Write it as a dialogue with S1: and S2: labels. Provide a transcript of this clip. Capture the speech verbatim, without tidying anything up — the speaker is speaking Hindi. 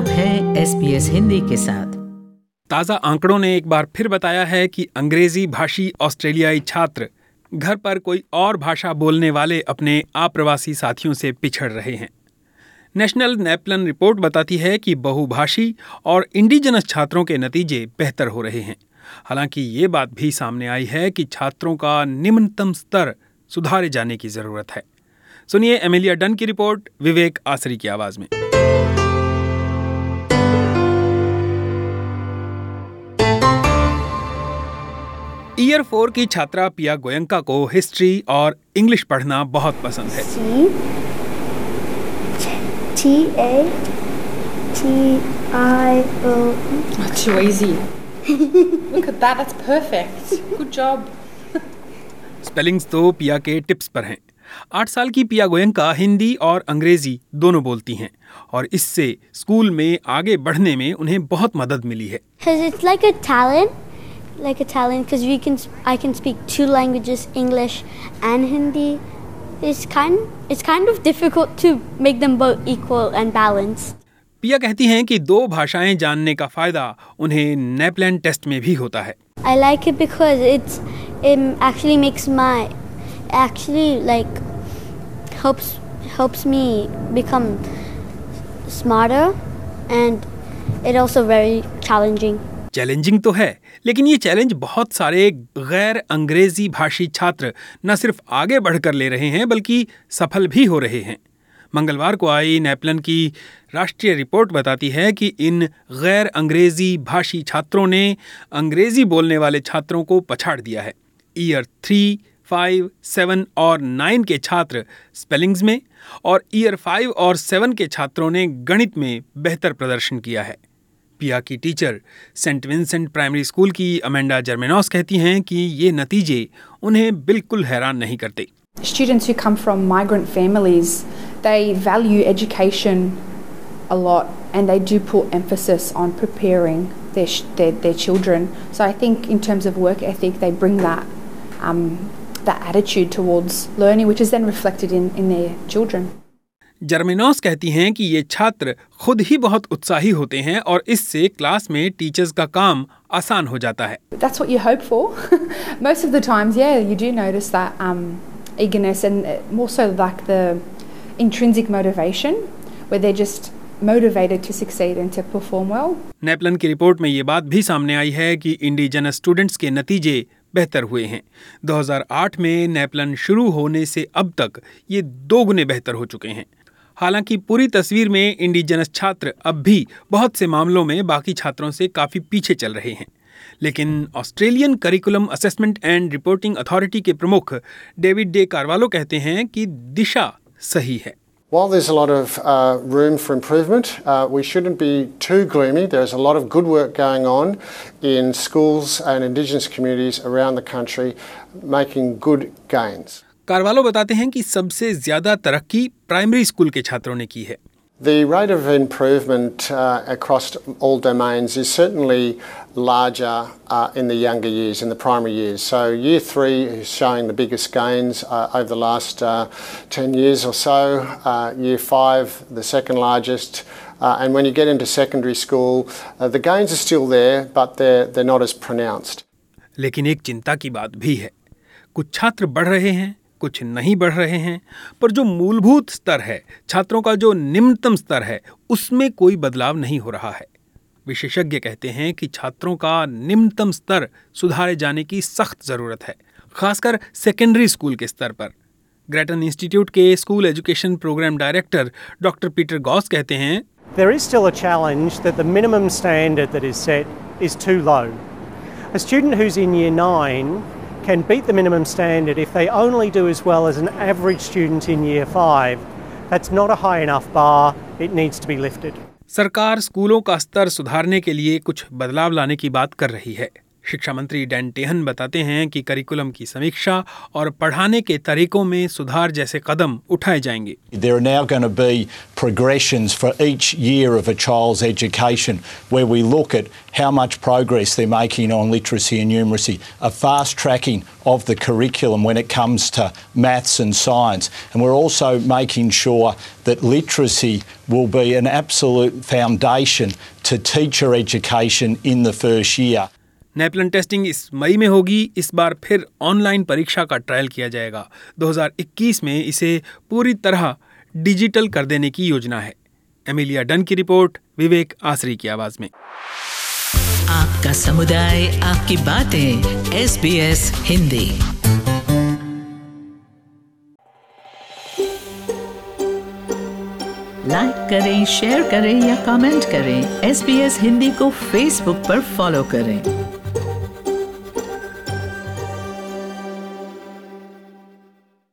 S1: आप हैं एस बी एस हिंदी के साथ।
S2: ताज़ा आंकड़ों ने एक बार फिर बताया है कि अंग्रेजी भाषी ऑस्ट्रेलियाई छात्र घर पर कोई और भाषा बोलने वाले अपने आप्रवासी साथियों से पिछड़ रहे हैं। नेशनल नेपलन रिपोर्ट बताती है कि बहुभाषी और इंडिजिनस छात्रों के नतीजे बेहतर हो रहे हैं। हालांकि ये बात भी सामने आई है कि छात्रों का निम्नतम स्तर सुधारे जाने की जरूरत है। सुनिए एमिलिया डन की रिपोर्ट विवेक आसरी की आवाज में। ईयर फोर की छात्रा पिया गोयंका को हिस्ट्री और इंग्लिश पढ़ना बहुत पसंद है।
S3: T A T I O.
S4: That's too easy. Look at that, that's perfect. Good job.
S2: Spellings तो पिया के टिप्स पर हैं। आठ साल की पिया गोयंका हिंदी और अंग्रेजी दोनों बोलती हैं और इससे स्कूल में आगे बढ़ने में उन्हें बहुत मदद मिली है।
S3: It's like a talent, like a talent, because we can, I can speak two languages, English and Hindi. It's kind, it's kind of difficult to make them both equal and balanced.
S2: पिया कहती हैं कि दो भाषाएं जानने का फायदा उन्हें नेपलन टेस्ट में भी होता है।
S3: I like it because it's, it actually makes my, actually like helps helps me become smarter and it also very challenging.
S2: Challenging तो है, लेकिन ये चैलेंज बहुत सारे गैर अंग्रेजी भाषी छात्र न सिर्फ आगे बढ़कर ले रहे हैं बल्कि सफल भी हो रहे हैं। मंगलवार को आई नेपलन की राष्ट्रीय रिपोर्ट बताती है कि इन गैर अंग्रेजी भाषी छात्रों ने अंग्रेजी बोलने वाले छात्रों को पछाड़ दिया है। ईयर थ्री, फाइव, सेवन और नाइन के छात्र स्पेलिंग्स में और ईयर फाइव और सेवन के छात्रों ने गणित में बेहतर प्रदर्शन किया है। पिया की teacher Saint Vincent primary school की अमेंडा जर्मेनॉस कहती हैं कि ये नतीजे उन्हें बिल्कुल हैरान नहीं करते।
S4: Students who come from migrant families, they value education a lot and they do put emphasis on preparing their, their, their children. So I think in terms of work ethic, they bring that, um, that attitude towards learning, which is then reflected in, in their children.
S2: जर्मेनॉस कहती हैं कि ये छात्र खुद ही बहुत उत्साही होते हैं और इससे क्लास में टीचर्स का काम आसान हो जाता है।
S4: That's what you hope for. Most of the times, yeah, you do notice that um, eagerness and more so like the intrinsic motivation where they're just motivated to succeed and to perform well.
S2: नेपलन की रिपोर्ट में ये बात भी सामने आई है कि इंडिजिनस स्टूडेंट्स के नतीजे बेहतर हुए हैं। दो हज़ार आठ में नेपलन शुरू होने से अब तक ये दो गुने बेहतर हो चुके हैं। हालांकि पूरी तस्वीर में इंडिजिनस छात्र अब भी बहुत से मामलों में बाकी छात्रों से काफ़ी पीछे चल रहे हैं, लेकिन Australian curriculum assessment and reporting authority के प्रमुख डेविड डे कार्वालो कहते हैं कि दिशा सही है।
S5: While there's a lot of uh, room for improvement, uh, we shouldn't be too gloomy. There's a lot of good work going on in schools and Indigenous communities around the country making good gains.
S2: Carvalho बताते हैं कि सबसे ज्यादा तरक्की प्राइमरी स्कूल के छात्रों ने की है।
S5: The rate of improvement uh, across all domains is certainly larger uh, in the younger years, in the primary years. So year three is showing the biggest gains uh, over the last uh, ten years or so. Uh, year five, the second largest. Uh, and when you get into secondary school, uh, the gains are still there, but they're, they're not as pronounced.
S2: लेकिन एक चिंता की बात भी है। कुछ छात्र बढ़ रहे हैं, कुछ नहीं बढ़ रहे हैं, पर जो मूलभूत स्तर है, छात्रों का जो निम्नतम स्तर है, उसमें कोई बदलाव नहीं हो रहा है। विशेषज्ञ कहते हैं कि छात्रों का निम्नतम स्तर सुधारे जाने की सख्त जरूरत है, खासकर सेकेंडरी स्कूल के स्तर पर। ग्रेटन इंस्टीट्यूट के school education program director doctor Peter Goss कहते हैं,
S6: There is still a challenge that the minimum standard that is set is too low. A student who's in year nine can beat the minimum standard if they only do as well as an average student in year five. That's not a high enough bar. It needs to be lifted.
S2: सरकार स्कूलों का स्तर सुधारने के लिए कुछ बदलाव लाने की बात कर रही है, शिक्षा मंत्री डैन टेहन बताते हैं कि करिकुलम की समीक्षा और पढ़ाने के तरीकों में सुधार जैसे कदम उठाए जाएंगे।
S7: There are now going to be progressions for each year of a child's education where we look at how much progress they're making on literacy and numeracy, a fast tracking of the curriculum when it comes to maths and science. And we're also making sure that literacy will be an absolute foundation to teacher education in the first year.
S2: NAPLAN testing इस मई में होगी। इस बार फिर ऑनलाइन परीक्षा का ट्रायल किया जाएगा। दो हज़ार इक्कीस में इसे पूरी तरह डिजिटल कर देने की योजना है। एमिलिया डन की रिपोर्ट, विवेक आसरी की आवाज में।
S1: आपका समुदाय, आपकी बातें, S B S Hindi. Like करें, शेयर करें या कमेंट करें। एस बी एस हिंदी को फेसबुक पर फॉलो करें।